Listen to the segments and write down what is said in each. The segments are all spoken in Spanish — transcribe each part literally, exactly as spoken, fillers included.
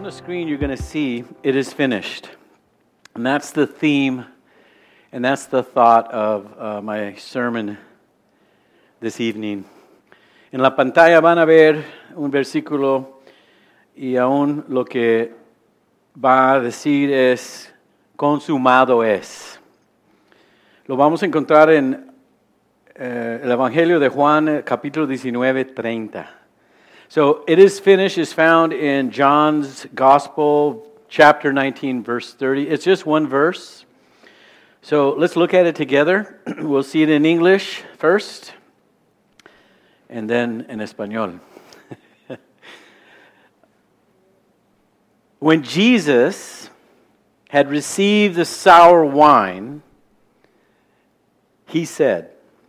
the screen you're going to see, it is finished. And that's the theme, and that's the thought of uh, my sermon this evening. En la pantalla van a ver un versículo y aún lo que va a decir es, consumado es. Lo vamos a encontrar en eh, el Evangelio de Juan, capítulo diecinueve, treinta. So, it is finished is found in John's Gospel, chapter nineteen, verse thirty. It's just one verse. So, let's look at it together. We'll see it in English first, and then in Español. When Jesus had received the sour wine, he said,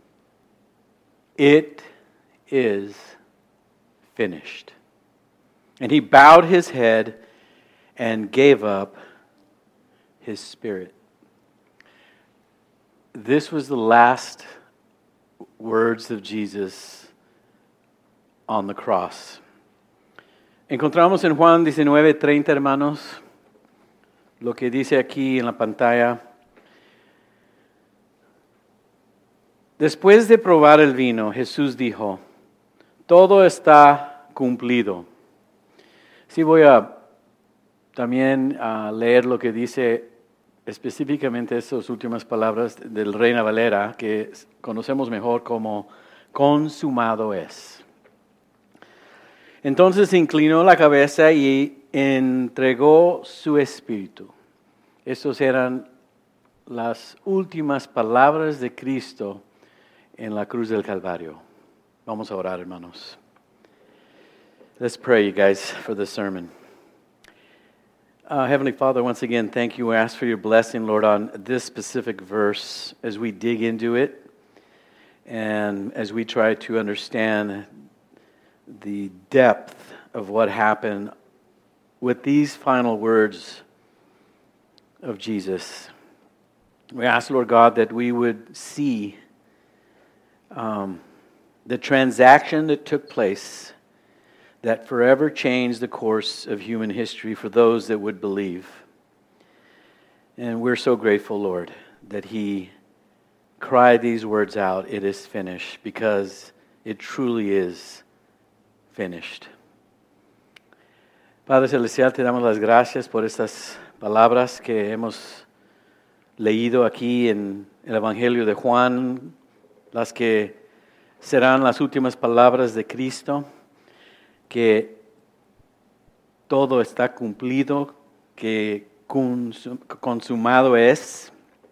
"It is finished." And he bowed his head and gave up his spirit. This was the last words of Jesus on the cross. Encontramos en Juan diecinueve treinta, hermanos, lo que dice aquí en la pantalla. Después de probar el vino, Jesús dijo, todo está cumplido. Sí, voy a también a leer lo que dice específicamente estas últimas palabras del Reina Valera, que conocemos mejor como consumado es. Entonces inclinó la cabeza y entregó su espíritu. Esas eran las últimas palabras de Cristo en la cruz del Calvario. Vamos a orar, hermanos. Let's pray, you guys, for the sermon. Uh, Heavenly Father, once again, thank you. We ask for your blessing, Lord, on this specific verse as we dig into it and as we try to understand the depth of what happened with these final words of Jesus. We ask, Lord God, that we would see um, the transaction that took place that forever changed the course of human history for those that would believe. And we're so grateful, Lord, that He cried these words out, "It is finished," because it truly is finished. Padre Celestial, te damos las gracias por estas palabras que hemos leído aquí en el Evangelio de Juan, las que serán las últimas palabras de Cristo, que todo está cumplido, que consumado es.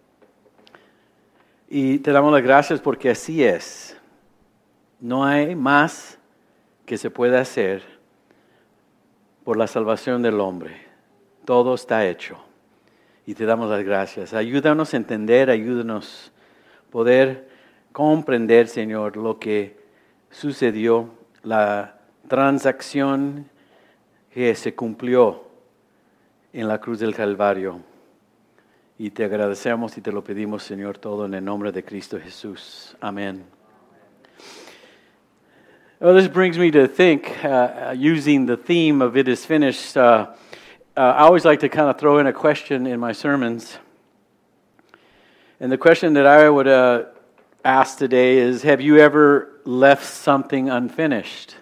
Y te damos las gracias porque así es. No hay más que se pueda hacer por la salvación del hombre. Todo está hecho. Y te damos las gracias. Ayúdanos a entender, ayúdanos a poder comprender, Señor, lo que sucedió, la transacción que se cumplió en la cruz del Calvario. Y te agradecemos y te lo pedimos, Señor, todo en el nombre de Cristo Jesús. Amén. Well, this brings me to think, uh, using the theme of "It is finished," uh, uh, I always like to kind of throw in a question in my sermons. And the question that I would uh, ask today is, have you ever left something unfinished?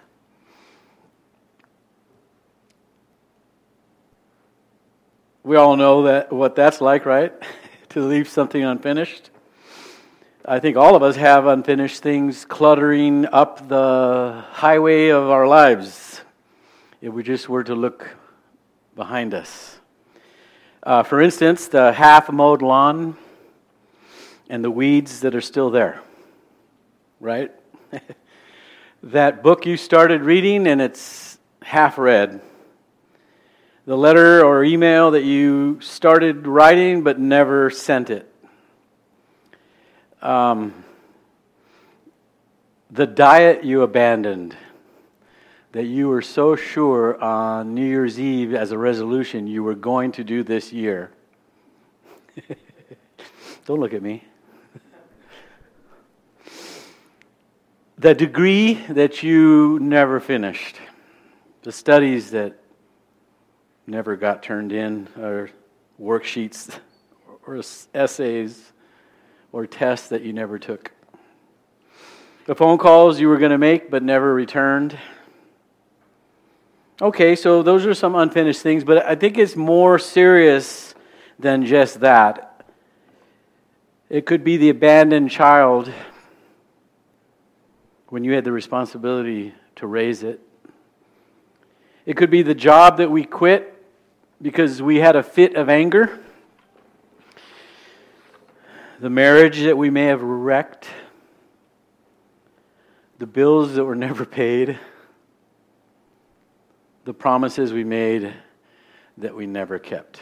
We all know that what that's like, right? To leave something unfinished. I think all of us have unfinished things cluttering up the highway of our lives, if we just were to look behind us. Uh, for instance, the half-mowed lawn and the weeds that are still there, right? That book you started reading and it's half read. The letter or email that you started writing but never sent it. Um, the diet you abandoned, that you were so sure on New Year's Eve as a resolution you were going to do this year. Don't look at me. The degree that you never finished. The studies that never got turned in, or worksheets or essays or tests that you never took. The phone calls you were going to make but never returned. Okay, so those are some unfinished things, but I think it's more serious than just that. It could be the abandoned child when you had the responsibility to raise it. It could be the job that we quit because we had a fit of anger. The marriage that we may have wrecked. The bills that were never paid. The promises we made that we never kept.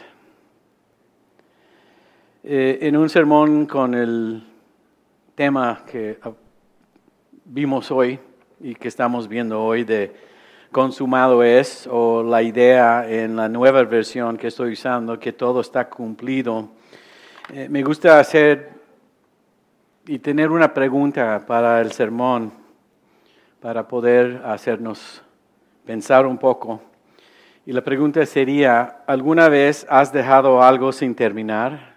Eh, en un sermón con el tema que vimos hoy y que estamos viendo hoy de consumado es, o la idea en la nueva versión que estoy usando, que todo está cumplido, eh, me gusta hacer y tener una pregunta para el sermón, para poder hacernos pensar un poco. Y la pregunta sería, ¿alguna vez has dejado algo sin terminar?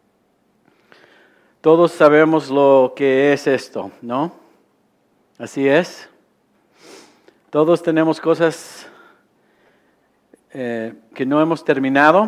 Todos sabemos lo que es esto, ¿no? Así es. Todos tenemos cosas eh, que no hemos terminado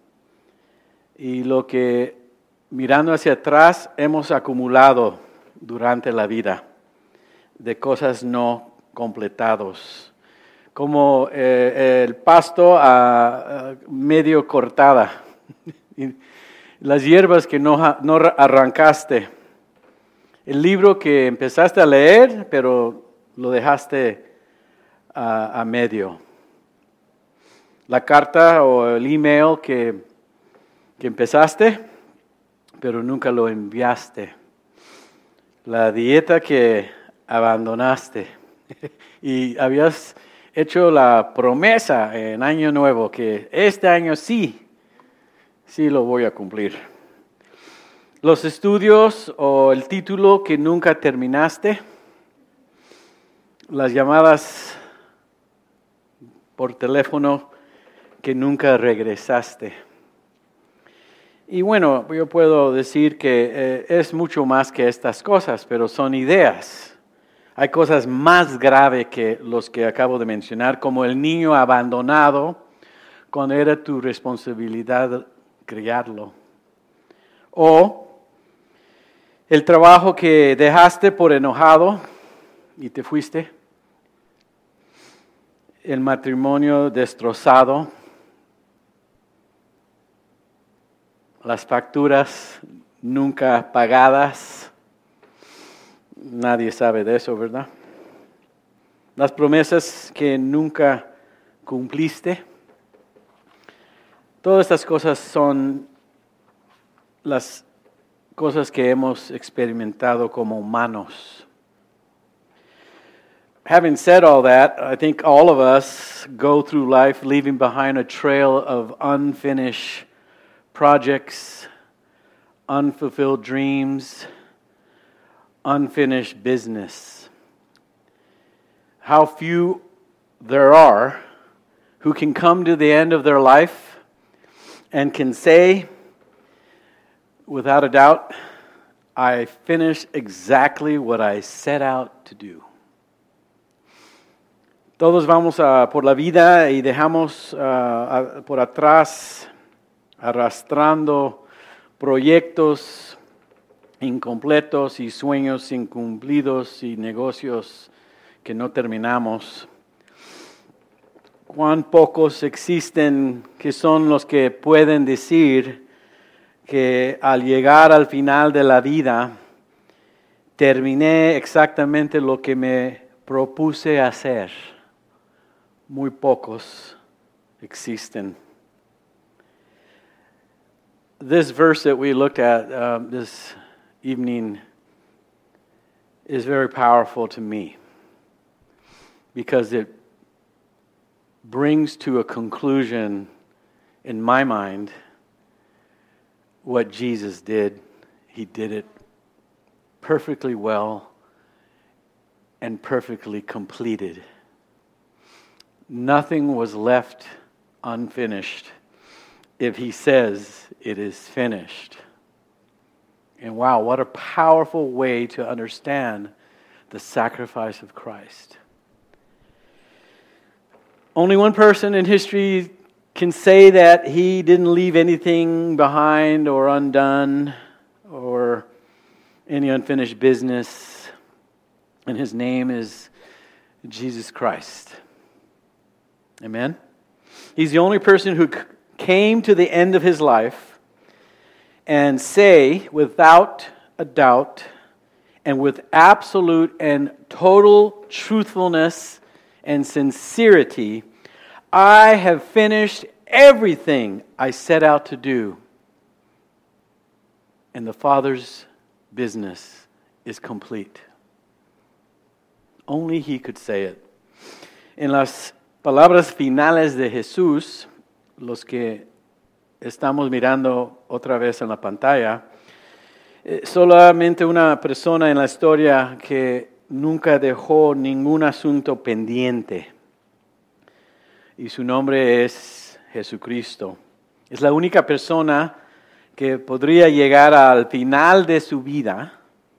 y lo que mirando hacia atrás hemos acumulado durante la vida de cosas no completados. Como eh, el pasto a, a medio cortada, las hierbas que no, no arrancaste, el libro que empezaste a leer, pero lo dejaste a, a medio, la carta o el email que, que empezaste, pero nunca lo enviaste, la dieta que abandonaste y habías hecho la promesa en Año Nuevo que este año sí, sí lo voy a cumplir. Los estudios o el título que nunca terminaste, las llamadas por teléfono que nunca regresaste. Y bueno, yo puedo decir que eh, es mucho más que estas cosas, pero son ideas. Hay cosas más graves que los que acabo de mencionar, como el niño abandonado cuando era tu responsabilidad criarlo. O el trabajo que dejaste por enojado y te fuiste. El matrimonio destrozado. Las facturas nunca pagadas. Nadie sabe de eso, ¿verdad? Las promesas que nunca cumpliste. Todas estas cosas son las cosas que hemos experimentado como humanos. Having said all that, I think all of us go through life leaving behind a trail of unfinished projects, unfulfilled dreams, unfinished business. How few there are who can come to the end of their life and can say, without a doubt, I finished exactly what I set out to do. Todos vamos a, por la vida y dejamos uh, a, por atrás arrastrando proyectos incompletos y sueños incumplidos y negocios que no terminamos. Cuán pocos existen que son los que pueden decir que al llegar al final de la vida terminé exactamente lo que me propuse hacer. Muy pocos existen. This verse that we looked at um, this evening is very powerful to me because it brings to a conclusion in my mind what Jesus did. He did it perfectly well and perfectly completed. Nothing was left unfinished if he says it is finished. And wow, what a powerful way to understand the sacrifice of Christ. Only one person in history can say that he didn't leave anything behind or undone or any unfinished business, and his name is Jesus Christ. Amen? He's the only person who came to the end of his life and say, without a doubt, and with absolute and total truthfulness and sincerity, I have finished everything I set out to do, and the Father's business is complete. Only he could say it. En las palabras finales de Jesús, los que estamos mirando otra vez en la pantalla, eh, solamente una persona en la historia que nunca dejó ningún asunto pendiente. Y su nombre es Jesucristo. Es la única persona que podría llegar al final de su vida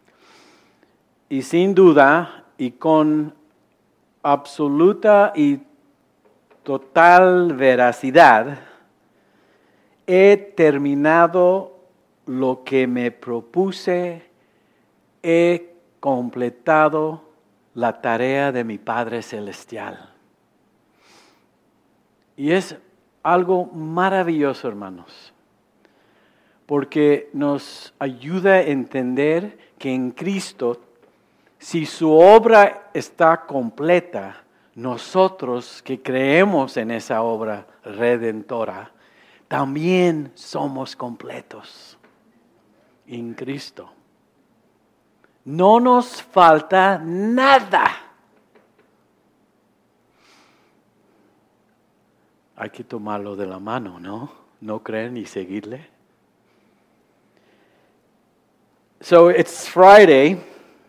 y sin duda y con absoluta y total veracidad, he terminado lo que me propuse, he completado la tarea de mi Padre Celestial. Y es algo maravilloso, hermanos, porque nos ayuda a entender que en Cristo, si su obra está completa, nosotros que creemos en esa obra redentora, también somos completos en Cristo. No nos falta nada. Hay que tomarlo de la mano, ¿no? ¿No creen y seguirle? So it's Friday.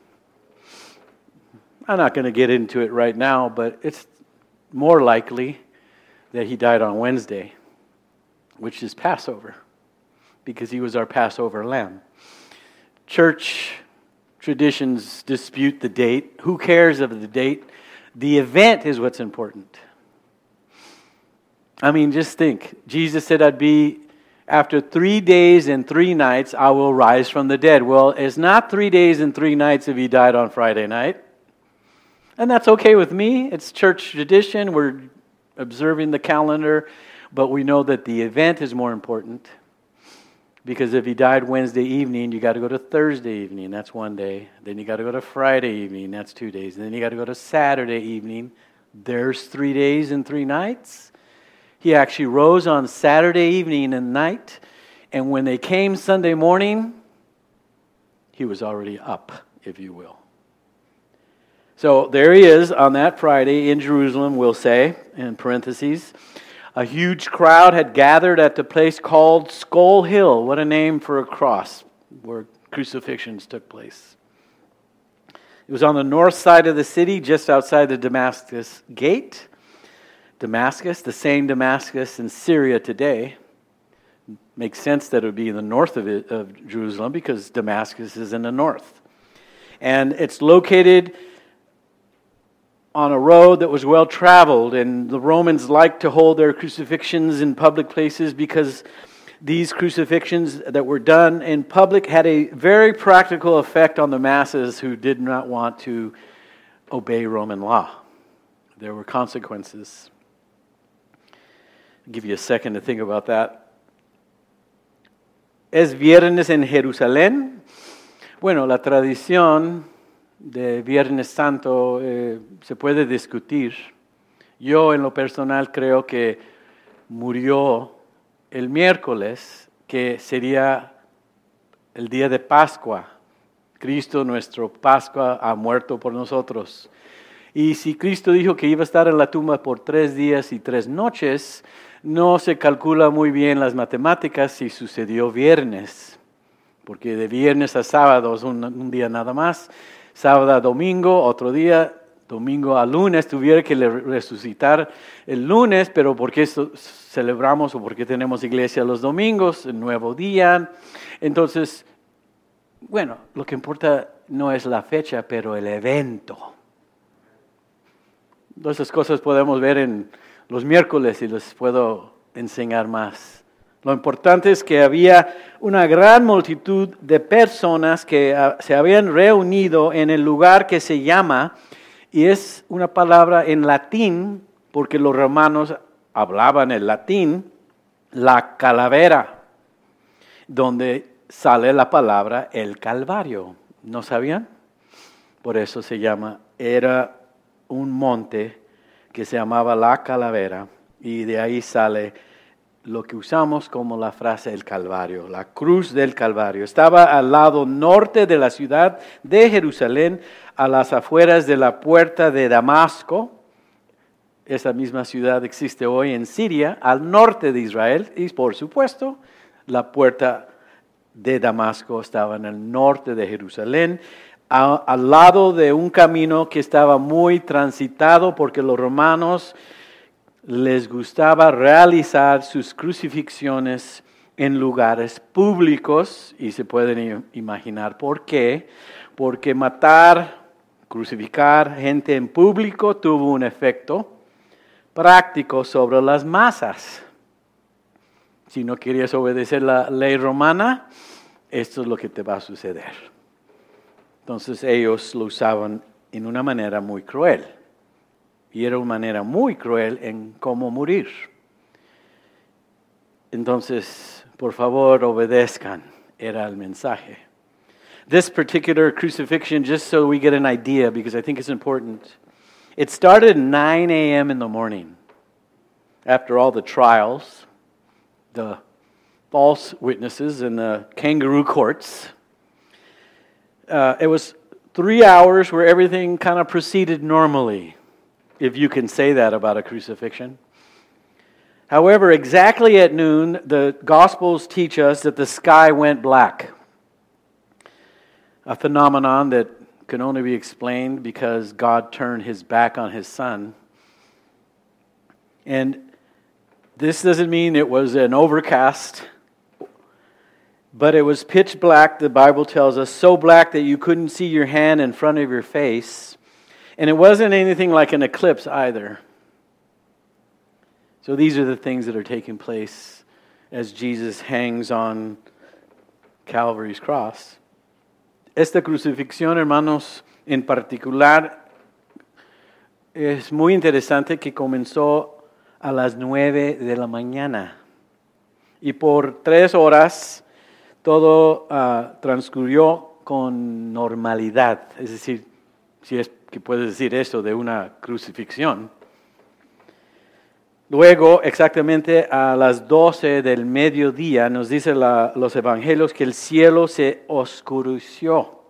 I'm not going to get into it right now, but it's more likely that he died on Wednesday, which is Passover, because he was our Passover lamb. Church traditions dispute the date. Who cares of the date? The event is what's important. I mean, just think. Jesus said, I'd be, after three days and three nights, I will rise from the dead. Well, it's not three days and three nights if he died on Friday night. And that's okay with me. It's church tradition. We're observing the calendar. But we know that the event is more important. Because if he died Wednesday evening, you got to go to Thursday evening. That's one day. Then you got to go to Friday evening. That's two days. And then you got to go to Saturday evening. There's three days and three nights. He actually rose on Saturday evening and night, and when they came Sunday morning, he was already up, if you will. So there he is on that Friday in Jerusalem, we'll say, in parentheses. A huge crowd had gathered at the place called Skull Hill. What a name for a cross where crucifixions took place. It was on the north side of the city, just outside the Damascus gate. Damascus, the same Damascus in Syria today. Makes sense that it would be in the north of, it, of Jerusalem because Damascus is in the north. And it's located on a road that was well traveled, and the Romans liked to hold their crucifixions in public places because these crucifixions that were done in public had a very practical effect on the masses who did not want to obey Roman law. There were consequences. I'll give you a second to think about that. Es viernes en Jerusalén. Bueno, la tradición de Viernes Santo eh, se puede discutir. Yo en lo personal creo que murió el miércoles, que sería el día de Pascua. Cristo, nuestro Pascua, ha muerto por nosotros. Y si Cristo dijo que iba a estar en la tumba por tres días y tres noches, no se calcula muy bien las matemáticas si sucedió viernes, porque de viernes a sábado es un, un día nada más, sábado a domingo, otro día, domingo a lunes, tuviera que resucitar el lunes, pero ¿por qué celebramos o por qué tenemos iglesia los domingos, el nuevo día? Entonces, bueno, lo que importa no es la fecha, pero el evento. Esas cosas podemos ver en los miércoles y les puedo enseñar más. Lo importante es que había una gran multitud de personas que uh, se habían reunido en el lugar que se llama, y es una palabra en latín, porque los romanos hablaban el latín, la calavera, donde sale la palabra el Calvario. ¿No sabían? Por eso se llama, era un monte que se llamaba la Calavera, y de ahí sale lo que usamos como la frase el Calvario, la cruz del Calvario. Estaba al lado norte de la ciudad de Jerusalén, a las afueras de la puerta de Damasco. Esa misma ciudad existe hoy en Siria, al norte de Israel, y por supuesto, la puerta de Damasco estaba en el norte de Jerusalén, a, al lado de un camino que estaba muy transitado porque los romanos les gustaba realizar sus crucifixiones en lugares públicos, y se pueden imaginar por qué, porque matar, crucificar gente en público tuvo un efecto práctico sobre las masas. Si no querías obedecer la ley romana, esto es lo que te va a suceder. Entonces ellos lo usaban en una manera muy cruel. Y era una manera muy cruel en cómo morir. Entonces, por favor, obedezcan. Era el mensaje. This particular crucifixion, just so we get an idea, because I think it's important, it started at nine a.m. in the morning. After all the trials, the false witnesses and the kangaroo courts, uh, it was three hours where everything kind of proceeded normally, if you can say that about a crucifixion. However, exactly at noon, the Gospels teach us that the sky went black, a phenomenon that can only be explained because God turned his back on his Son. And this doesn't mean it was an overcast, but it was pitch black, the Bible tells us, so black that you couldn't see your hand in front of your face. And it wasn't anything like an eclipse either. So these are the things that are taking place as Jesus hangs on Calvary's cross. Esta crucifixión, hermanos, en particular, es muy interesante que comenzó a las nueve de la mañana. Y por tres horas todo uh, transcurrió con normalidad. Es decir, si es que puedes decir eso de una crucifixión. Luego, exactamente a las doce del mediodía, nos dice la, los evangelios que el cielo se oscureció.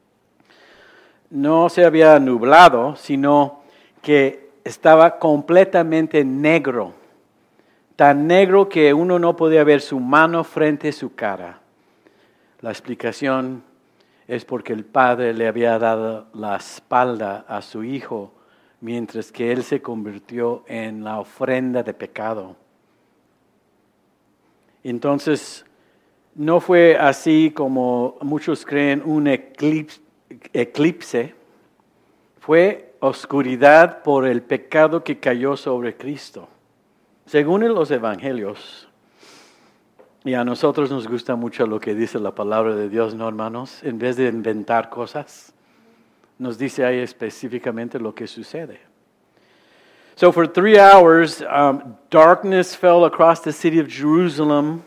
No se había nublado, sino que estaba completamente negro. Tan negro que uno no podía ver su mano frente a su cara. La explicación es porque el Padre le había dado la espalda a su Hijo, mientras que Él se convirtió en la ofrenda de pecado. Entonces, no fue así como muchos creen un eclipse, eclipse. Fue oscuridad por el pecado que cayó sobre Cristo. Según los evangelios, y a nosotros nos gusta mucho lo que dice la palabra de Dios, ¿no, hermanos? En vez de inventar cosas, nos dice ahí específicamente lo que sucede. So for three hours, um, darkness fell across the city of Jerusalem.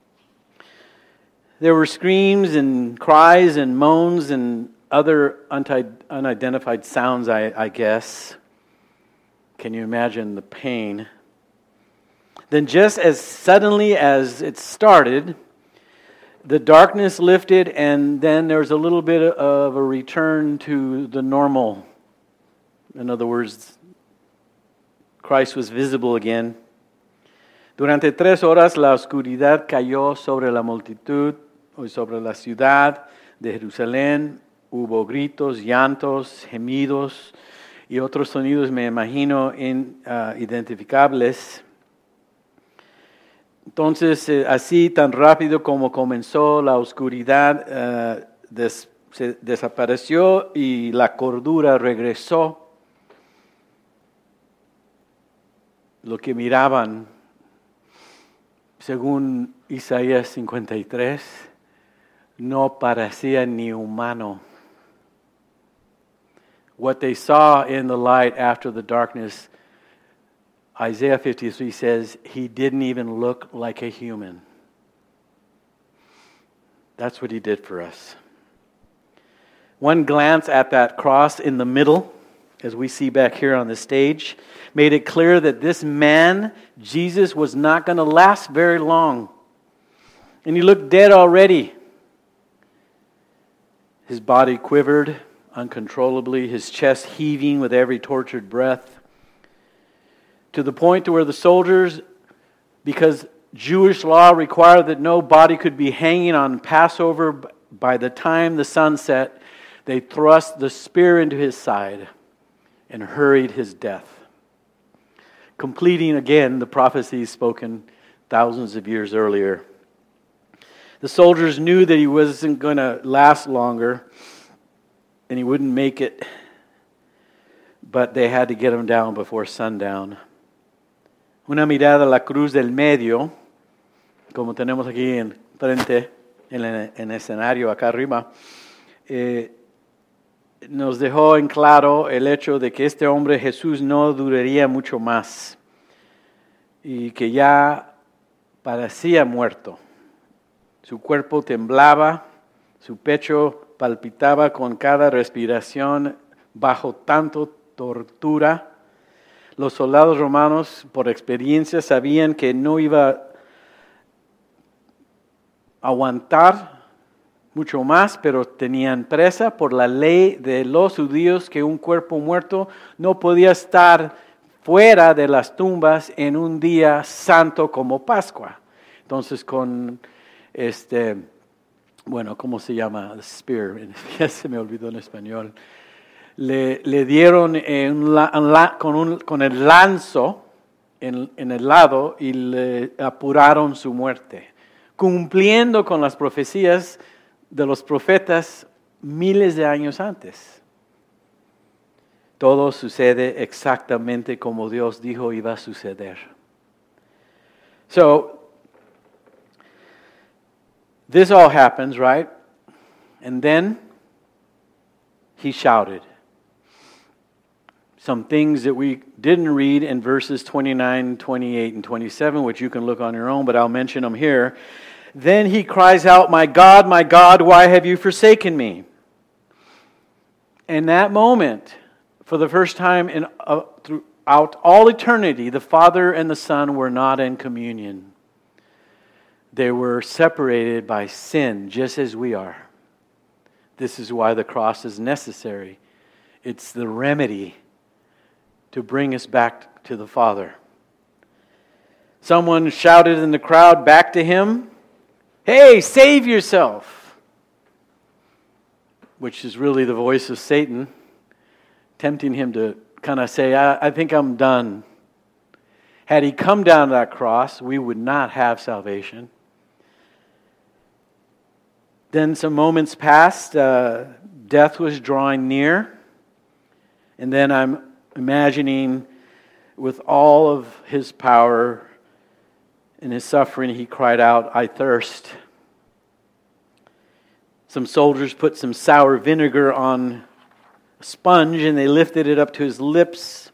There were screams and cries and moans and other unidentified sounds, I, I guess. Can you imagine the pain? Then just as suddenly as it started, the darkness lifted, and then there was a little bit of a return to the normal. In other words, Christ was visible again. Durante tres horas la oscuridad cayó sobre la multitud y sobre la ciudad de Jerusalén. Hubo gritos, llantos, gemidos, y otros sonidos, me imagino, in, uh, identificables. Entonces, eh, así tan rápido como comenzó la oscuridad, uh, des, se desapareció y la cordura regresó. Lo que miraban, según Isaías cincuenta y tres, no parecía ni humano. What they saw in the light after the darkness, Isaiah fifty-three says, he didn't even look like a human. That's what he did for us. One glance at that cross in the middle, as we see back here on the stage, made it clear that this man, Jesus, was not going to last very long. And he looked dead already. His body quivered uncontrollably, his chest heaving with every tortured breath, to the point to where the soldiers, because Jewish law required that no body could be hanging on Passover, by the time the sun set, they thrust the spear into his side and hurried his death, completing again the prophecies spoken thousands of years earlier. The soldiers knew that he wasn't going to last longer and he wouldn't make it, but they had to get him down before sundown. Una mirada a la cruz del medio, como tenemos aquí en frente, en el, en el escenario acá arriba, eh, nos dejó en claro el hecho de que este hombre Jesús no duraría mucho más y que ya parecía muerto. Su cuerpo temblaba, su pecho palpitaba con cada respiración bajo tanto tortura. Los soldados romanos, por experiencia, sabían que no iba a aguantar mucho más, pero tenían presa por la ley de los judíos que un cuerpo muerto no podía estar fuera de las tumbas en un día santo como Pascua. Entonces con este, bueno, ¿cómo se llama? Spear, ya se me olvidó en español. Le, le dieron en la, en la, con, un, con el lanzo en, en el lado y le apuraron su muerte, cumpliendo con las profecías de los profetas miles de años antes. Todo sucede exactamente como Dios dijo iba a suceder. So, this all happens, right? And then he shouted some things that we didn't read in verses twenty-nine, twenty-eight, and twenty-seven, which you can look on your own, but I'll mention them here. Then he cries out, "My God, my God, why have you forsaken me?" In that moment, for the first time in uh, throughout all eternity, the Father and the Son were not in communion. They were separated by sin, just as we are. This is why the cross is necessary. It's the remedy to bring us back to the Father. Someone shouted in the crowd back to him, "Hey, save yourself!" Which is really the voice of Satan, tempting him to kind of say, I, I think I'm done. Had he come down to that cross, we would not have salvation. Then some moments passed, uh, death was drawing near, and then I'm imagining with all of his power in his suffering, he cried out, "I thirst." Some soldiers put some sour vinegar on a sponge and they lifted it up to his lips.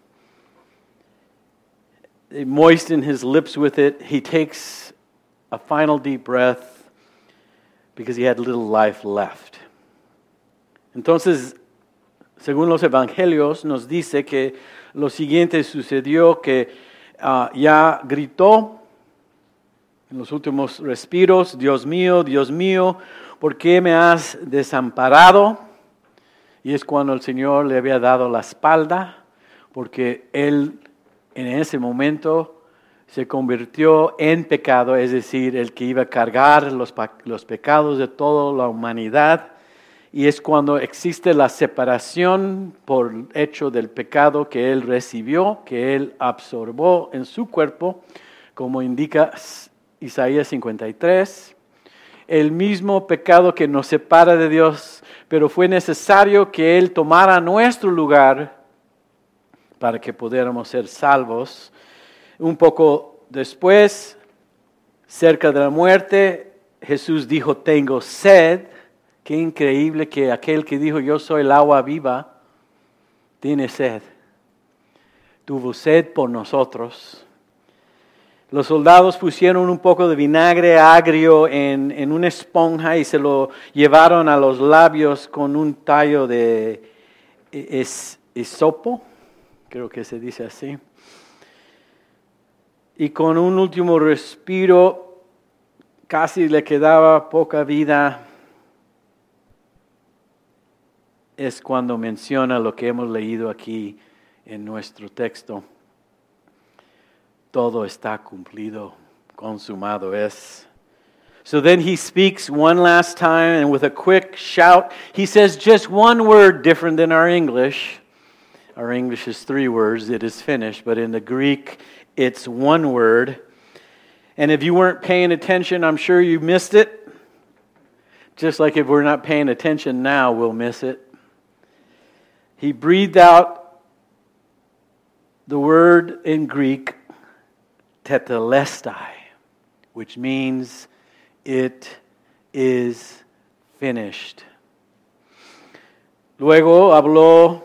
They moistened his lips with it. He takes a final deep breath because he had little life left. Entonces, según los evangelios, nos dice que lo siguiente sucedió, que uh, ya gritó en los últimos respiros, "Dios mío, Dios mío, ¿por qué me has desamparado?" Y es cuando el Señor le había dado la espalda, porque Él en ese momento se convirtió en pecado, es decir, el que iba a cargar los, los pecados de toda la humanidad, y es cuando existe la separación por hecho del pecado que Él recibió, que Él absorbió en su cuerpo, como indica Isaías cincuenta y tres. El mismo pecado que nos separa de Dios, pero fue necesario que Él tomara nuestro lugar para que pudiéramos ser salvos. Un poco después, cerca de la muerte, Jesús dijo, tengo sed. Qué increíble que aquel que dijo, yo soy el agua viva, tiene sed. Tuvo sed por nosotros. Los soldados pusieron un poco de vinagre agrio en, en una esponja y se lo llevaron a los labios con un tallo de es, esopo, creo que se dice así. Y con un último respiro, casi le quedaba poca vida. Es cuando menciona lo que hemos leído aquí en nuestro texto. Todo está cumplido, consumado es. So then he speaks one last time, and with a quick shout, he says just one word different than our English. Our English is three words, it is finished, but in the Greek, it's one word. And if you weren't paying attention, I'm sure you missed it. Just like if we're not paying attention now, we'll miss it. He breathed out the word in Greek, tetelestai, which means it is finished. Luego habló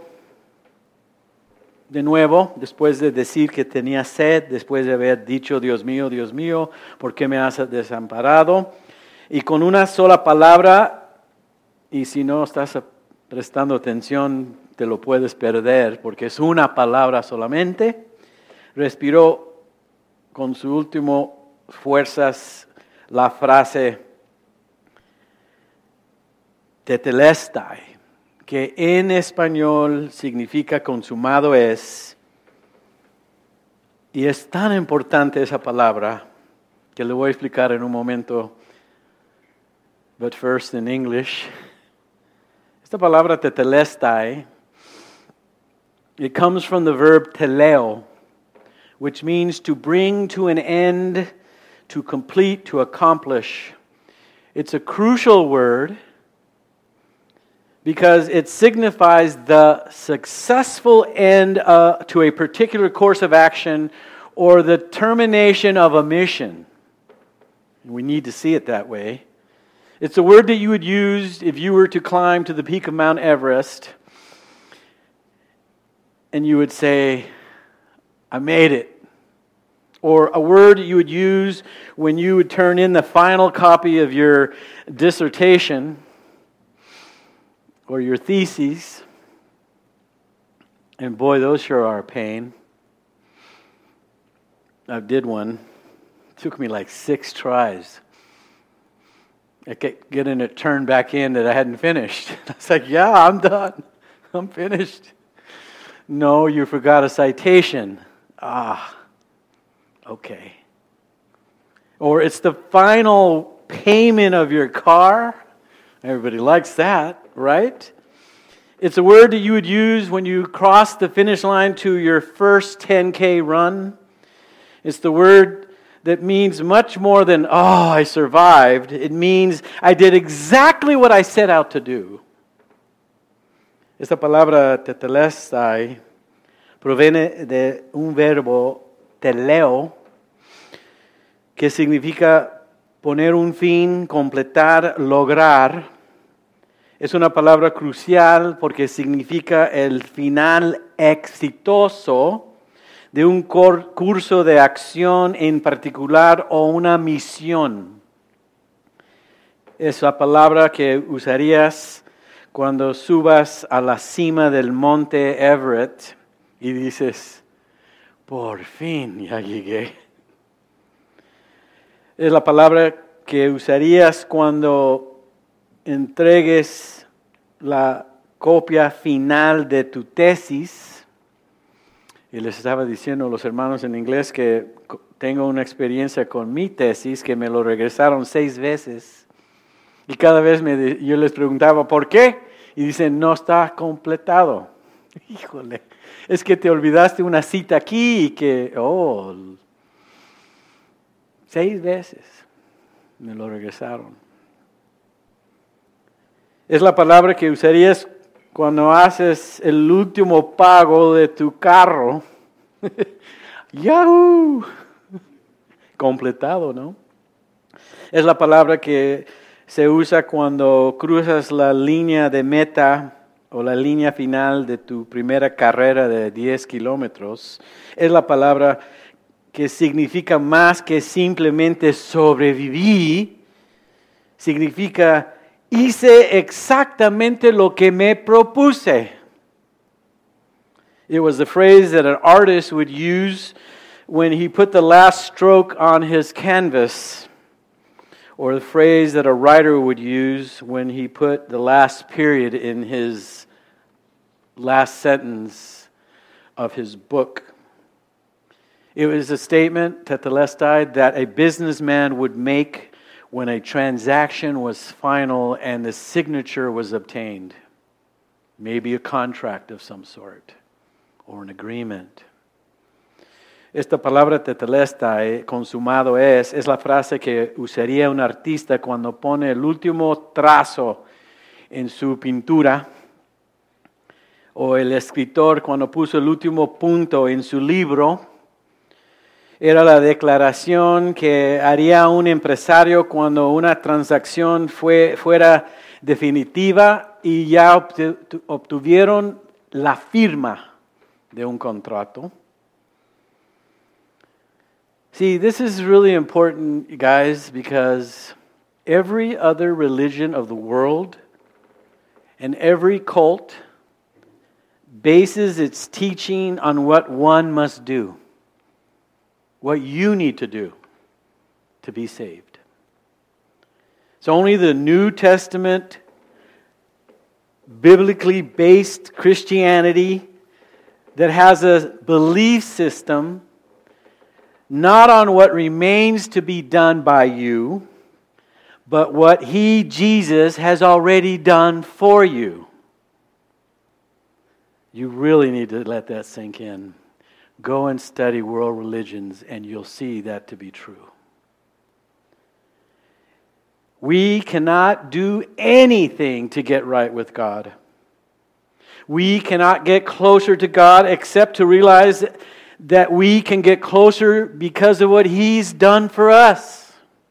de nuevo, después de decir que tenía sed, después de haber dicho, Dios mío, Dios mío, ¿por qué me has desamparado? Y con una sola palabra, y si no estás prestando atención, te lo puedes perder, porque es una palabra solamente, respiró con sus últimas fuerzas la frase tetelestai, que en español significa consumado es, y es tan importante esa palabra que le voy a explicar en un momento, but first in English. Esta palabra tetelestai, it comes from the verb teleo, which means to bring to an end, to complete, to accomplish. It's a crucial word because it signifies the successful end uh, to a particular course of action or the termination of a mission. We need to see it that way. It's a word that you would use if you were to climb to the peak of Mount Everest, and you would say, I made it. Or a word you would use when you would turn in the final copy of your dissertation or your thesis. And boy, those sure are a pain. I did one. It took me like six tries. I kept getting it turned back in that I hadn't finished. I was like, yeah, I'm done. I'm finished. No, you forgot a citation. Ah, okay. Or it's the final payment of your car. Everybody likes that, right? It's a word that you would use when you cross the finish line to your first ten K run. It's the word that means much more than, oh, I survived. It means I did exactly what I set out to do. Esta palabra tetelestai proviene de un verbo teleo, que significa poner un fin, completar, lograr. Es una palabra crucial porque significa el final exitoso de un curso de acción en particular o una misión. Es la palabra que usarías cuando subas a la cima del monte Everest y dices, por fin ya llegué. Es la palabra que usarías cuando entregues la copia final de tu tesis. Y les estaba diciendo a los hermanos en inglés que tengo una experiencia con mi tesis, que me lo regresaron seis veces. Y cada vez me, yo les preguntaba, ¿por qué? Y dicen, no está completado. Híjole, es que te olvidaste una cita aquí y que, oh, seis veces me lo regresaron. Es la palabra que usarías cuando haces el último pago de tu carro. ¡Yahoo! Completado, ¿no? Es la palabra que se usa cuando cruzas la línea de meta o la línea final de tu primera carrera de diez kilómetros. Es la palabra que significa más que simplemente sobreviví. Significa hice exactamente lo que me propuse. It was the phrase that an artist would use when he put the last stroke on his canvas, or the phrase that a writer would use when he put the last period in his last sentence of his book. It was a statement, tetelestai, that a businessman would make when a transaction was final and the signature was obtained. Maybe a contract of some sort, or an agreement. Esta palabra tetelestai, consumado es, es la frase que usaría un artista cuando pone el último trazo en su pintura, o el escritor cuando puso el último punto en su libro. Era la declaración que haría un empresario cuando una transacción fue, fuera definitiva y ya obtuvieron la firma de un contrato. See, this is really important, guys, because every other religion of the world and every cult bases its teaching on what one must do, what you need to do to be saved. It's only the New Testament, biblically based Christianity that has a belief system not on what remains to be done by you, but what He, Jesus, has already done for you. You really need to let that sink in. Go and study world religions and you'll see that to be true. We cannot do anything to get right with God. We cannot get closer to God except to realize that we can get closer because of what He's done for us.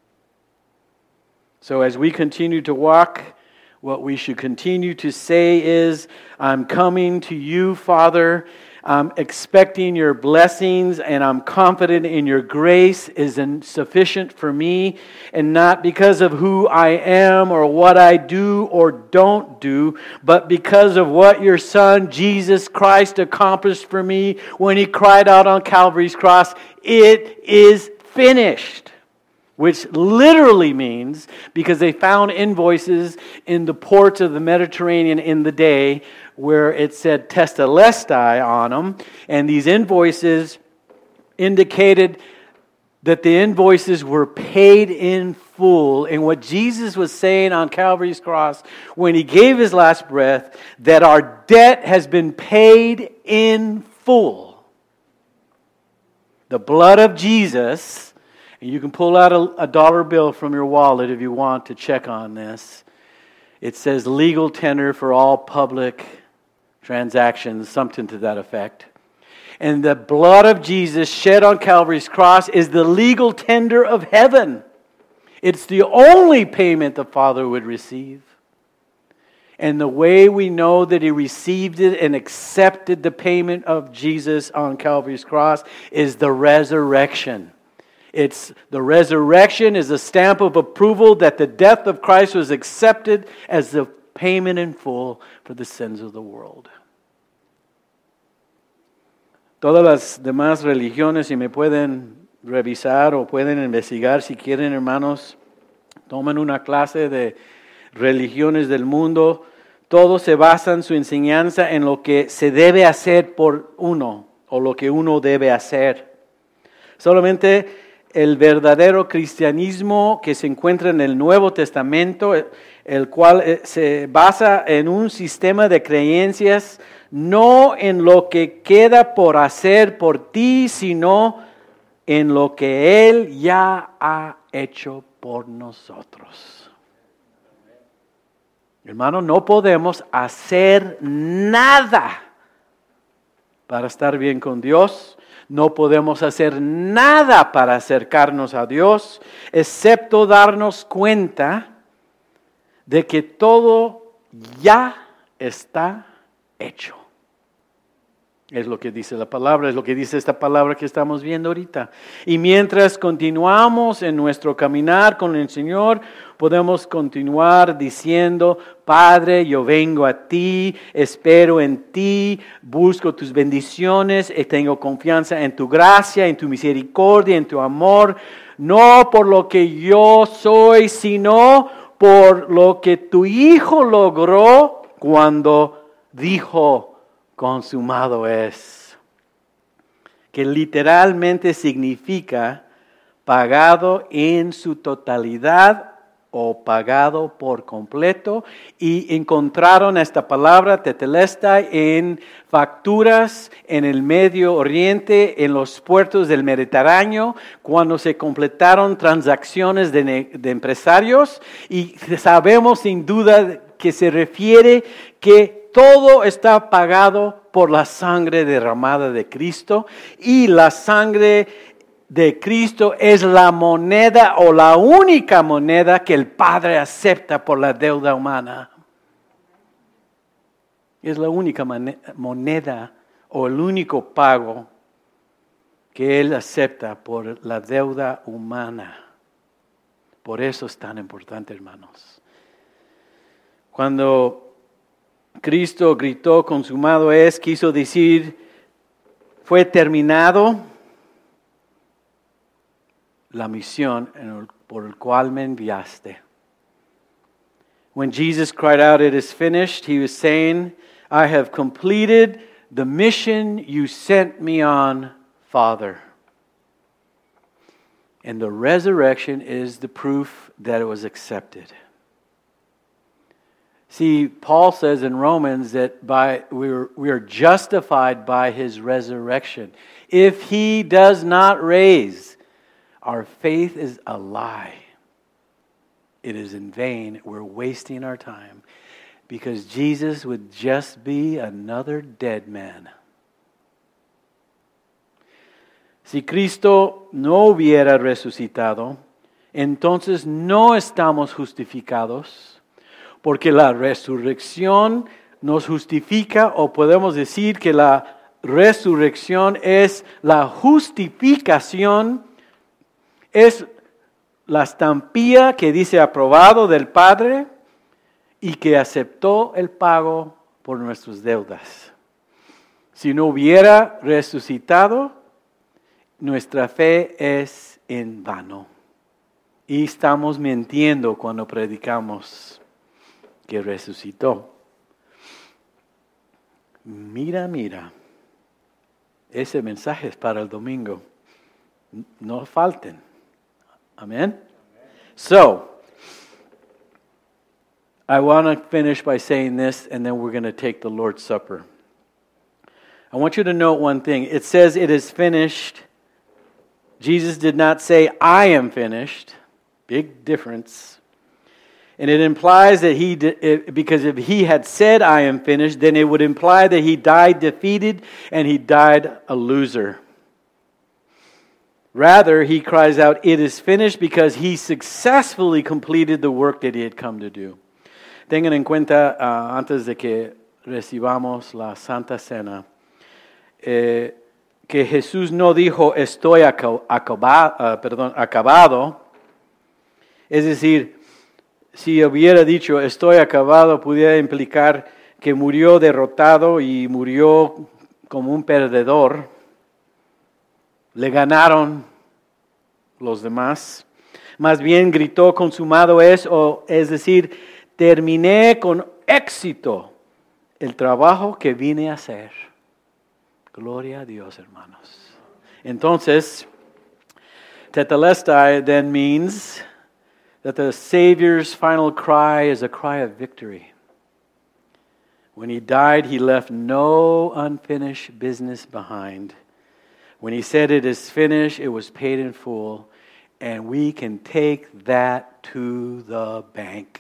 So as we continue to walk, what we should continue to say is, I'm coming to you, Father. I'm expecting your blessings, and I'm confident in your grace is sufficient for me, and not because of who I am or what I do or don't do, but because of what your Son, Jesus Christ, accomplished for me when He cried out on Calvary's cross, it is finished. Which literally means, because they found invoices in the ports of the Mediterranean in the day where it said tetelestai on them, and these invoices indicated that the invoices were paid in full. And what Jesus was saying on Calvary's cross when He gave His last breath, that our debt has been paid in full. The blood of Jesus. And you can pull out a, a dollar bill from your wallet if you want to check on this. It says legal tender for all public transactions, something to that effect. And the blood of Jesus shed on Calvary's cross is the legal tender of heaven. It's the only payment the Father would receive. And the way we know that He received it and accepted the payment of Jesus on Calvary's cross is the resurrection. It's the resurrection is a stamp of approval that the death of Christ was accepted as the payment in full for the sins of the world. Todas las demás religiones, si me pueden revisar o pueden investigar si quieren, hermanos, tomen una clase de religiones del mundo. Todo se basa en su enseñanza en lo que se debe hacer por uno o lo que uno debe hacer. Solamente el verdadero cristianismo que se encuentra en el Nuevo Testamento, el cual se basa en un sistema de creencias, no en lo que queda por hacer por ti, sino en lo que Él ya ha hecho por nosotros. Hermano, no podemos hacer nada para estar bien con Dios. No podemos hacer nada para acercarnos a Dios, excepto darnos cuenta de que todo ya está hecho. Es lo que dice la palabra, es lo que dice esta palabra que estamos viendo ahorita. Y mientras continuamos en nuestro caminar con el Señor, podemos continuar diciendo: Padre, yo vengo a ti, espero en ti, busco tus bendiciones y tengo confianza en tu gracia, en tu misericordia, en tu amor, no por lo que yo soy, sino por lo que tu Hijo logró cuando dijo: consumado es, que literalmente significa pagado en su totalidad o pagado por completo, y encontraron esta palabra tetelestai en facturas en el Medio Oriente, en los puertos del Mediterráneo, cuando se completaron transacciones de, de empresarios, y sabemos sin duda que se refiere que todo está pagado por la sangre derramada de Cristo, y la sangre de Cristo es la moneda o la única moneda que el Padre acepta por la deuda humana. Es la única moneda o el único pago que Él acepta por la deuda humana. Por eso es tan importante, hermanos. Cuando Cristo gritó: consumado es, quiso decir: fue terminado la misión por la cual me enviaste. When Jesus cried out, "It is finished," He was saying, "I have completed the mission you sent me on, Father." And the resurrection is the proof that it was accepted. See, Paul says in Romans that by we are, we are justified by His resurrection. If He does not raise, our faith is a lie. It is in vain. We're wasting our time, because Jesus would just be another dead man. Si Cristo no hubiera resucitado, entonces no estamos justificados, porque la resurrección nos justifica, o podemos decir que la resurrección es la justificación, es la estampilla que dice aprobado del Padre y que aceptó el pago por nuestras deudas. Si no hubiera resucitado, nuestra fe es en vano. Y estamos mintiendo cuando predicamos que resucitó. Mira, mira. Ese mensaje es para el domingo. No falten. Amen? So, I want to finish by saying this, and then we're going to take the Lord's Supper. I want you to note one thing. It says it is finished. Jesus did not say, I am finished. Big difference. And it implies that he, did, because if he had said, I am finished, then it would imply that he died defeated and he died a loser. Rather, he cries out, it is finished, because he successfully completed the work that he had come to do. Tengan en cuenta, uh, antes de que recibamos la Santa Cena, eh, que Jesús no dijo, estoy acabado, uh, perdón, acabado. Es decir, si hubiera dicho, estoy acabado, pudiera implicar que murió derrotado y murió como un perdedor. Le ganaron los demás. Más bien gritó, consumado es, o es decir, terminé con éxito el trabajo que vine a hacer. Gloria a Dios, hermanos. Entonces, Tetelestai then means that the Savior's final cry is a cry of victory. When he died, he left no unfinished business behind. When he said it is finished, it was paid in full, and we can take that to the bank.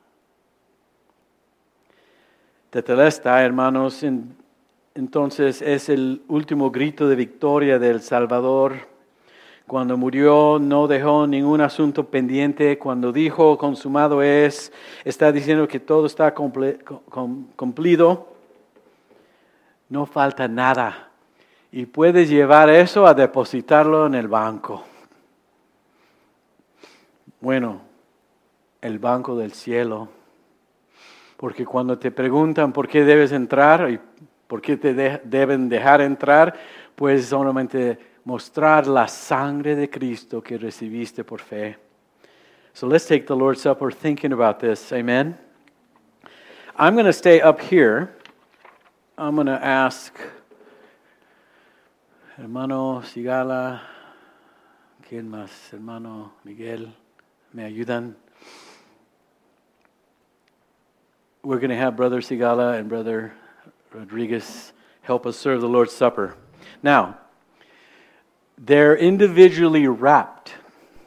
Tetelestai, hermanos, en, entonces es el último grito de victoria del Salvador. Cuando murió no dejó ningún asunto pendiente. Cuando dijo consumado es, está diciendo que todo está comple- com- cumplido. No falta nada. Y puedes llevar eso a depositarlo en el banco. Bueno, el banco del cielo. Porque cuando te preguntan por qué debes entrar y por qué te de- deben dejar entrar, pues solamente mostrar la sangre de Cristo que recibiste por fe. So let's take the Lord's Supper thinking about this. Amen. I'm going to stay up here. I'm going to ask Hermano Sigala, ¿quién más? Hermano Miguel, ¿me ayudan? We're going to have Brother Sigala and Brother Rodriguez help us serve the Lord's Supper. Now, they're individually wrapped.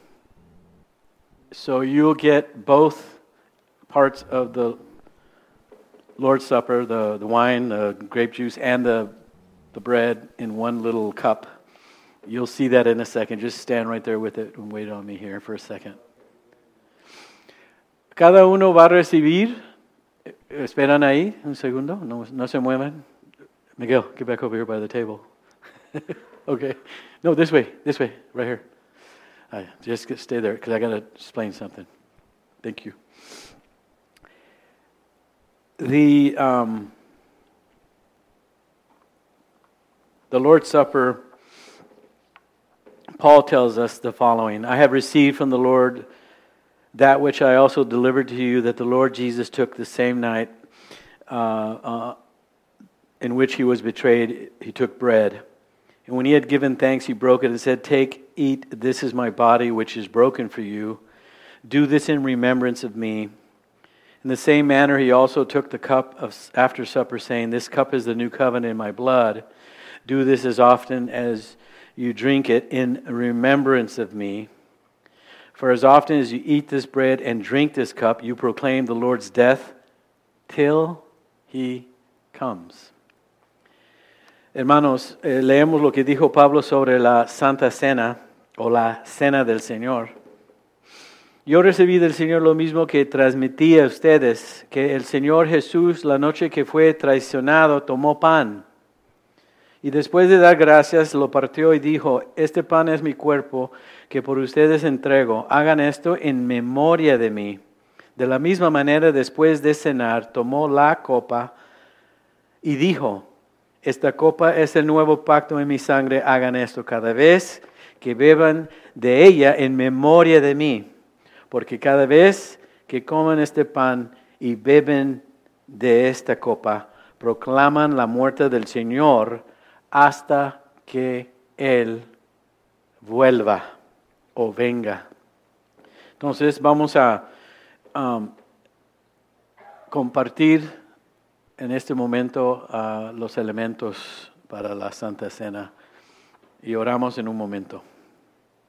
So you'll get both parts of the Lord's Supper, the, the wine, the grape juice, and the, the bread in one little cup. You'll see that in a second. Just stand right there with it and wait on me here for a second. Cada uno va a recibir. ¿Esperan ahí un segundo? No, no se muevan. Miguel, get back over here by the table. Okay. No, this way, this way, right here. Uh, just get, stay there, because I got to explain something. Thank you. The um, the Lord's Supper, Paul tells us the following: I have received from the Lord that which I also delivered to you, that the Lord Jesus took the same night uh, uh, in which he was betrayed, he took bread. And when he had given thanks, he broke it and said, "Take, eat, this is my body, which is broken for you. Do this in remembrance of me." In the same manner, he also took the cup of after supper, saying, "This cup is the new covenant in my blood. Do this as often as you drink it in remembrance of me. For as often as you eat this bread and drink this cup, you proclaim the Lord's death till he comes." Hermanos, eh, leemos lo que dijo Pablo sobre la Santa Cena o la Cena del Señor. Yo recibí del Señor lo mismo que transmití a ustedes, que el Señor Jesús, la noche que fue traicionado, tomó pan. Y después de dar gracias, lo partió y dijo: "Este pan es mi cuerpo, que por ustedes entrego. Hagan esto en memoria de mí." De la misma manera, después de cenar, tomó la copa y dijo: "Esta copa es el nuevo pacto en mi sangre. Hagan esto cada vez que beban de ella en memoria de mí. Porque cada vez que coman este pan y beben de esta copa, proclaman la muerte del Señor hasta que Él vuelva o venga." Entonces vamos a um, compartir en este momento uh, los elementos para la Santa Cena y oramos en un momento.